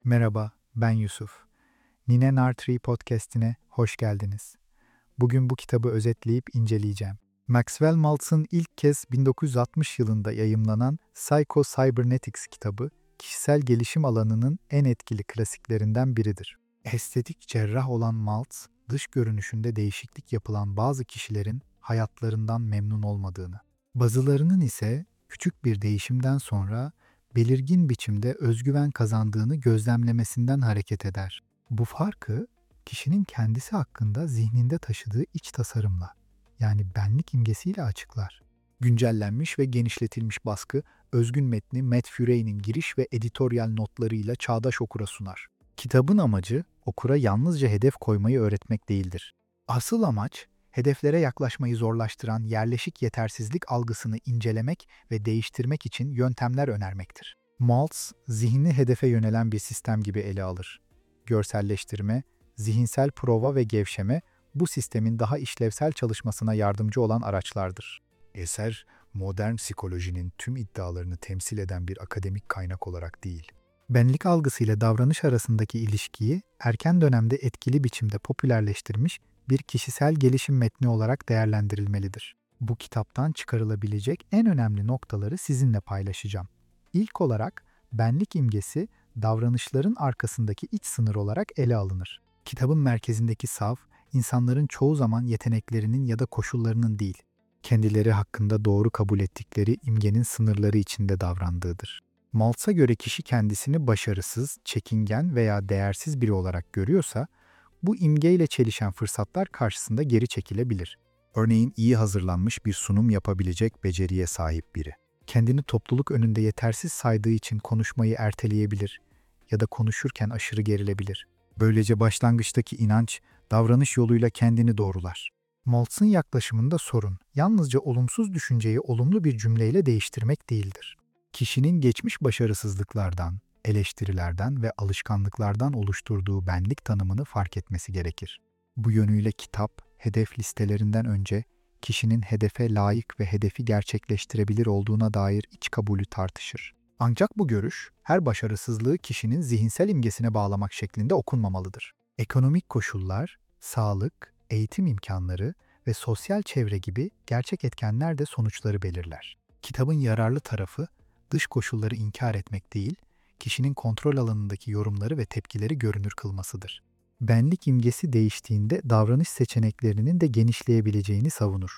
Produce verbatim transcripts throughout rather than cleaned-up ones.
Merhaba, ben Yusuf. Nine Nartree Podcast'ine hoş geldiniz. Bugün bu kitabı özetleyip inceleyeceğim. Maxwell Maltz'ın ilk kez bin dokuz yüz altmış yılında yayımlanan Psycho Cybernetics kitabı, kişisel gelişim alanının en etkili klasiklerinden biridir. Estetik cerrah olan Maltz, dış görünüşünde değişiklik yapılan bazı kişilerin hayatlarından memnun olmadığını, bazılarının ise küçük bir değişimden sonra belirgin biçimde özgüven kazandığını gözlemlemesinden hareket eder. Bu farkı kişinin kendisi hakkında zihninde taşıdığı iç tasarımla, yani benlik imgesiyle açıklar. Güncellenmiş ve genişletilmiş baskı, özgün metni Matt Furey'nin giriş ve editoryal notlarıyla çağdaş okura sunar. Kitabın amacı okura yalnızca hedef koymayı öğretmek değildir. Asıl amaç, hedeflere yaklaşmayı zorlaştıran yerleşik yetersizlik algısını incelemek ve değiştirmek için yöntemler önermektir. Maltz, zihni hedefe yönelen bir sistem gibi ele alır. Görselleştirme, zihinsel prova ve gevşeme, bu sistemin daha işlevsel çalışmasına yardımcı olan araçlardır. Eser, modern psikolojinin tüm iddialarını temsil eden bir akademik kaynak olarak değil, benlik algısıyla davranış arasındaki ilişkiyi erken dönemde etkili biçimde popülerleştirmiş bir kişisel gelişim metni olarak değerlendirilmelidir. Bu kitaptan çıkarılabilecek en önemli noktaları sizinle paylaşacağım. İlk olarak benlik imgesi davranışların arkasındaki iç sınır olarak ele alınır. Kitabın merkezindeki sav, insanların çoğu zaman yeteneklerinin ya da koşullarının değil, kendileri hakkında doğru kabul ettikleri imgenin sınırları içinde davrandığıdır. Maltz'a göre kişi kendisini başarısız, çekingen veya değersiz biri olarak görüyorsa, bu imgeyle çelişen fırsatlar karşısında geri çekilebilir. Örneğin iyi hazırlanmış bir sunum yapabilecek beceriye sahip biri. Kendini topluluk önünde yetersiz saydığı için konuşmayı erteleyebilir ya da konuşurken aşırı gerilebilir. Böylece başlangıçtaki inanç, davranış yoluyla kendini doğrular. Maltz'ın yaklaşımında sorun, yalnızca olumsuz düşünceyi olumlu bir cümleyle değiştirmek değildir. Kişinin geçmiş başarısızlıklardan, eleştirilerden ve alışkanlıklardan oluşturduğu benlik tanımını fark etmesi gerekir. Bu yönüyle kitap, hedef listelerinden önce kişinin hedefe layık ve hedefi gerçekleştirebilir olduğuna dair iç kabulü tartışır. Ancak bu görüş, her başarısızlığı kişinin zihinsel imgesine bağlamak şeklinde okunmamalıdır. Ekonomik koşullar, sağlık, eğitim imkanları ve sosyal çevre gibi gerçek etkenler de sonuçları belirler. Kitabın yararlı tarafı, dış koşulları inkar etmek değil, kişinin kontrol alanındaki yorumları ve tepkileri görünür kılmasıdır. Benlik imgesi değiştiğinde davranış seçeneklerinin de genişleyebileceğini savunur.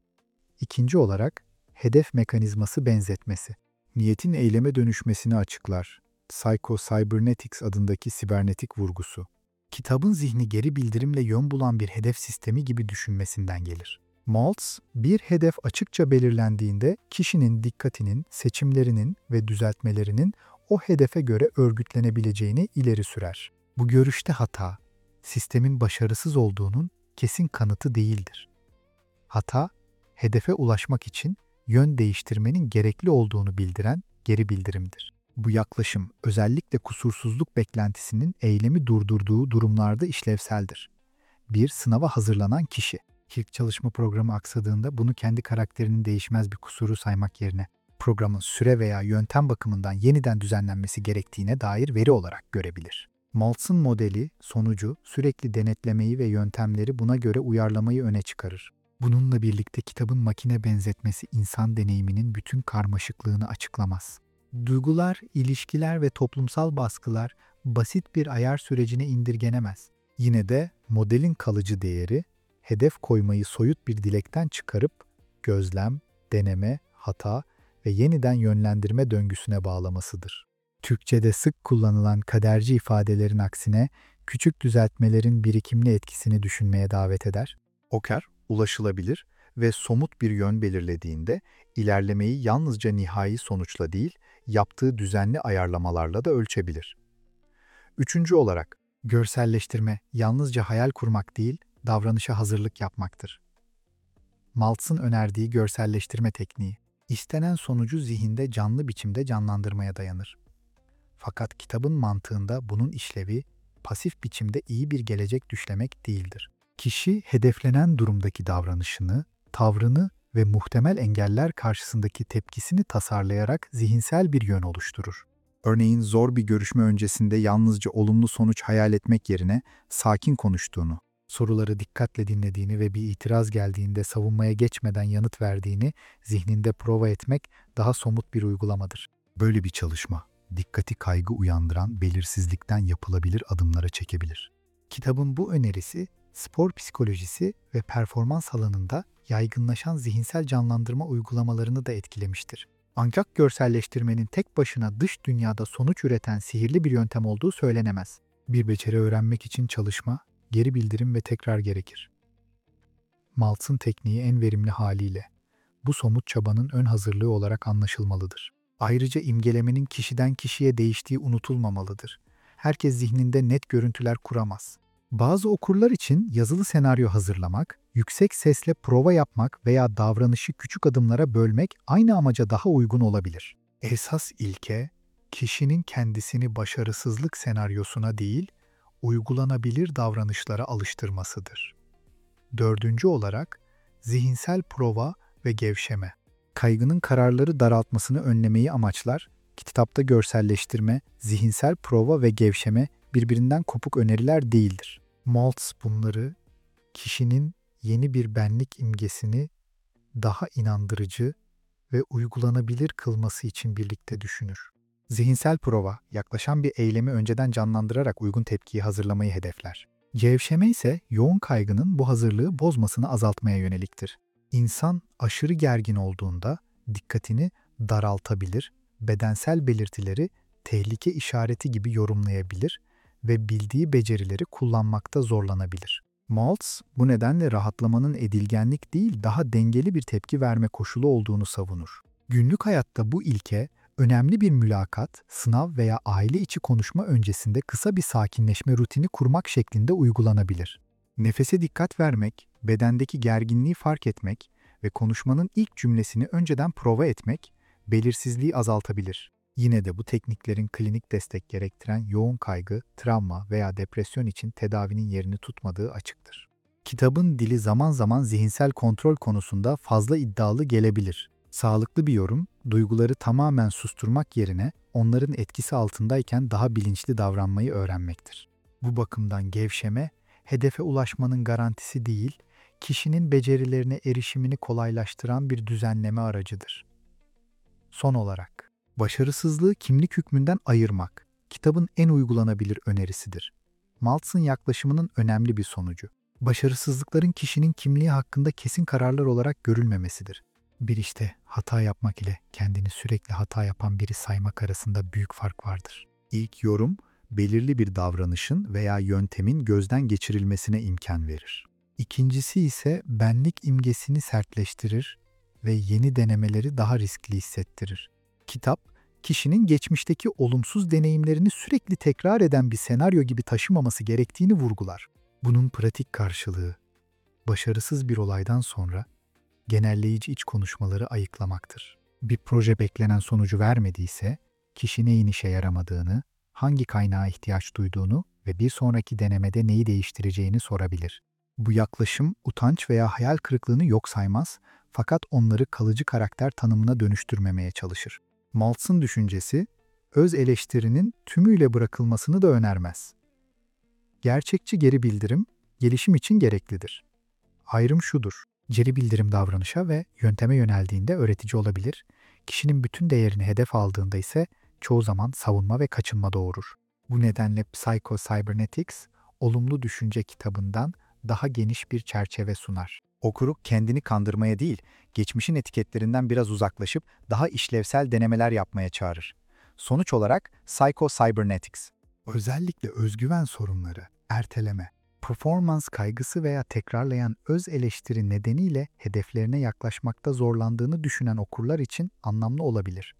İkinci olarak, hedef mekanizması benzetmesi. Niyetin eyleme dönüşmesini açıklar. Psycho Cybernetics adındaki sibernetik vurgusu. Kitabın zihni geri bildirimle yön bulan bir hedef sistemi gibi düşünmesinden gelir. Maltz, bir hedef açıkça belirlendiğinde kişinin dikkatinin, seçimlerinin ve düzeltmelerinin o hedefe göre örgütlenebileceğini ileri sürer. Bu görüşte hata, sistemin başarısız olduğunun kesin kanıtı değildir. Hata, hedefe ulaşmak için yön değiştirmenin gerekli olduğunu bildiren geri bildirimdir. Bu yaklaşım özellikle kusursuzluk beklentisinin eylemi durdurduğu durumlarda işlevseldir. Bir sınava hazırlanan kişi, ilk çalışma programı aksadığında bunu kendi karakterinin değişmez bir kusuru saymak yerine programın süre veya yöntem bakımından yeniden düzenlenmesi gerektiğine dair veri olarak görebilir. Maltz'ın modeli, sonucu, sürekli denetlemeyi ve yöntemleri buna göre uyarlamayı öne çıkarır. Bununla birlikte kitabın makine benzetmesi insan deneyiminin bütün karmaşıklığını açıklamaz. Duygular, ilişkiler ve toplumsal baskılar basit bir ayar sürecine indirgenemez. Yine de modelin kalıcı değeri, hedef koymayı soyut bir dilekten çıkarıp gözlem, deneme, hata ve yeniden yönlendirme döngüsüne bağlamasıdır. Türkçe'de sık kullanılan kaderci ifadelerin aksine küçük düzeltmelerin birikimli etkisini düşünmeye davet eder. Oker, ulaşılabilir ve somut bir yön belirlediğinde ilerlemeyi yalnızca nihai sonuçla değil, yaptığı düzenli ayarlamalarla da ölçebilir. Üçüncü olarak, görselleştirme yalnızca hayal kurmak değil, davranışa hazırlık yapmaktır. Maltz'ın önerdiği görselleştirme tekniği, istenen sonucu zihinde canlı biçimde canlandırmaya dayanır. Fakat kitabın mantığında bunun işlevi, pasif biçimde iyi bir gelecek düşlemek değildir. Kişi hedeflenen durumdaki davranışını, tavrını ve muhtemel engeller karşısındaki tepkisini tasarlayarak zihinsel bir yön oluşturur. Örneğin zor bir görüşme öncesinde yalnızca olumlu sonuç hayal etmek yerine sakin konuştuğunu, soruları dikkatle dinlediğini ve bir itiraz geldiğinde savunmaya geçmeden yanıt verdiğini zihninde prova etmek daha somut bir uygulamadır. Böyle bir çalışma, dikkati kaygı uyandıran belirsizlikten yapılabilir adımlara çekebilir. Kitabın bu önerisi, spor psikolojisi ve performans alanında yaygınlaşan zihinsel canlandırma uygulamalarını da etkilemiştir. Ancak görselleştirmenin tek başına dış dünyada sonuç üreten sihirli bir yöntem olduğu söylenemez. Bir beceri öğrenmek için çalışma, geri bildirim ve tekrar gerekir. Maltz'ın tekniği en verimli haliyle bu somut çabanın ön hazırlığı olarak anlaşılmalıdır. Ayrıca imgelemenin kişiden kişiye değiştiği unutulmamalıdır. Herkes zihninde net görüntüler kuramaz. Bazı okurlar için yazılı senaryo hazırlamak, yüksek sesle prova yapmak veya davranışı küçük adımlara bölmek aynı amaca daha uygun olabilir. Esas ilke, kişinin kendisini başarısızlık senaryosuna değil, uygulanabilir davranışlara alıştırmasıdır. Dördüncü olarak, zihinsel prova ve gevşeme. Kaygının kararları daraltmasını önlemeyi amaçlar, kitapta görselleştirme, zihinsel prova ve gevşeme birbirinden kopuk öneriler değildir. Maltz bunları kişinin yeni bir benlik imgesini daha inandırıcı ve uygulanabilir kılması için birlikte düşünür. Zihinsel prova, yaklaşan bir eylemi önceden canlandırarak uygun tepkiyi hazırlamayı hedefler. Gevşeme ise yoğun kaygının bu hazırlığı bozmasını azaltmaya yöneliktir. İnsan aşırı gergin olduğunda dikkatini daraltabilir, bedensel belirtileri tehlike işareti gibi yorumlayabilir ve bildiği becerileri kullanmakta zorlanabilir. Maltz, bu nedenle rahatlamanın edilgenlik değil, daha dengeli bir tepki verme koşulu olduğunu savunur. Günlük hayatta bu ilke, önemli bir mülakat, sınav veya aile içi konuşma öncesinde kısa bir sakinleşme rutini kurmak şeklinde uygulanabilir. Nefese dikkat vermek, bedendeki gerginliği fark etmek ve konuşmanın ilk cümlesini önceden prova etmek, belirsizliği azaltabilir. Yine de bu tekniklerin klinik destek gerektiren yoğun kaygı, travma veya depresyon için tedavinin yerini tutmadığı açıktır. Kitabın dili zaman zaman zihinsel kontrol konusunda fazla iddialı gelebilir. Sağlıklı bir yorum, duyguları tamamen susturmak yerine onların etkisi altındayken daha bilinçli davranmayı öğrenmektir. Bu bakımdan gevşeme, hedefe ulaşmanın garantisi değil, kişinin becerilerine erişimini kolaylaştıran bir düzenleme aracıdır. Son olarak, başarısızlığı kimlik hükmünden ayırmak, kitabın en uygulanabilir önerisidir. Maltz'ın yaklaşımının önemli bir sonucu. Başarısızlıkların kişinin kimliği hakkında kesin kararlar olarak görülmemesidir. Bir işte hata yapmak ile kendini sürekli hata yapan biri saymak arasında büyük fark vardır. İlk yorum, belirli bir davranışın veya yöntemin gözden geçirilmesine imkan verir. İkincisi ise benlik imgesini sertleştirir ve yeni denemeleri daha riskli hissettirir. Kitap, kişinin geçmişteki olumsuz deneyimlerini sürekli tekrar eden bir senaryo gibi taşımaması gerektiğini vurgular. Bunun pratik karşılığı, başarısız bir olaydan sonra genelleyici iç konuşmaları ayıklamaktır. Bir proje beklenen sonucu vermediyse, kişi neyin işe yaramadığını, hangi kaynağa ihtiyaç duyduğunu ve bir sonraki denemede neyi değiştireceğini sorabilir. Bu yaklaşım utanç veya hayal kırıklığını yok saymaz, fakat onları kalıcı karakter tanımına dönüştürmemeye çalışır. Maltz'ın düşüncesi, öz eleştirinin tümüyle bırakılmasını da önermez. Gerçekçi geri bildirim, gelişim için gereklidir. Ayrım şudur: geri bildirim davranışa ve yönteme yöneldiğinde öğretici olabilir, kişinin bütün değerini hedef aldığında ise çoğu zaman savunma ve kaçınma doğurur. Bu nedenle Psycho-Cybernetics, olumlu düşünce kitabından daha geniş bir çerçeve sunar. Okuru kendini kandırmaya değil, geçmişin etiketlerinden biraz uzaklaşıp daha işlevsel denemeler yapmaya çağırır. Sonuç olarak Psycho-Cybernetics, özellikle özgüven sorunları, erteleme, performans kaygısı veya tekrarlayan öz eleştiri nedeniyle hedeflerine yaklaşmakta zorlandığını düşünen okurlar için anlamlı olabilir.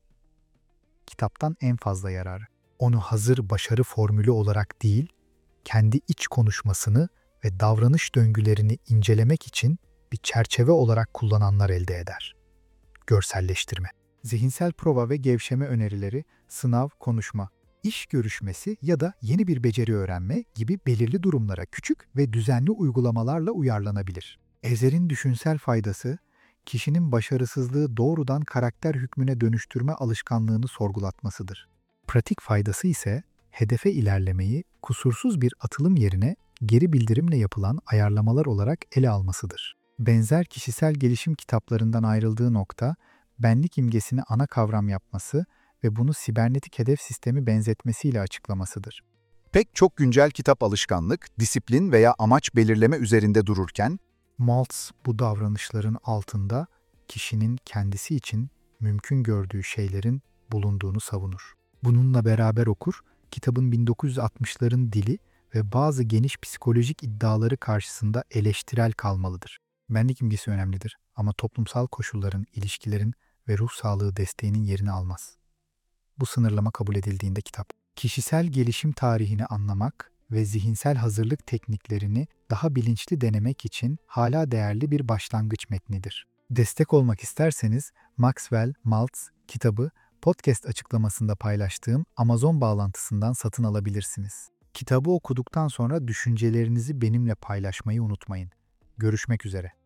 Kitaptan en fazla yararı, onu hazır başarı formülü olarak değil, kendi iç konuşmasını ve davranış döngülerini incelemek için bir çerçeve olarak kullananlar elde eder. Görselleştirme, zihinsel prova ve gevşeme önerileri, sınav, konuşma, iş görüşmesi ya da yeni bir beceri öğrenme gibi belirli durumlara küçük ve düzenli uygulamalarla uyarlanabilir. Ezer'in düşünsel faydası, kişinin başarısızlığı doğrudan karakter hükmüne dönüştürme alışkanlığını sorgulatmasıdır. Pratik faydası ise hedefe ilerlemeyi kusursuz bir atılım yerine geri bildirimle yapılan ayarlamalar olarak ele almasıdır. Benzer kişisel gelişim kitaplarından ayrıldığı nokta, benlik imgesini ana kavram yapması ve bunu sibernetik hedef sistemi benzetmesiyle açıklamasıdır. Pek çok güncel kitap alışkanlık, disiplin veya amaç belirleme üzerinde dururken, Maltz bu davranışların altında kişinin kendisi için mümkün gördüğü şeylerin bulunduğunu savunur. Bununla beraber okur, kitabın bin dokuz yüz altmışların dili ve bazı geniş psikolojik iddiaları karşısında eleştirel kalmalıdır. Benlik imgesi önemlidir ama toplumsal koşulların, ilişkilerin ve ruh sağlığı desteğinin yerini almaz. Bu sınırlama kabul edildiğinde kitap, kişisel gelişim tarihini anlamak ve zihinsel hazırlık tekniklerini daha bilinçli denemek için hala değerli bir başlangıç metnidir. Destek olmak isterseniz Maxwell Maltz kitabı podcast açıklamasında paylaştığım Amazon bağlantısından satın alabilirsiniz. Kitabı okuduktan sonra düşüncelerinizi benimle paylaşmayı unutmayın. Görüşmek üzere.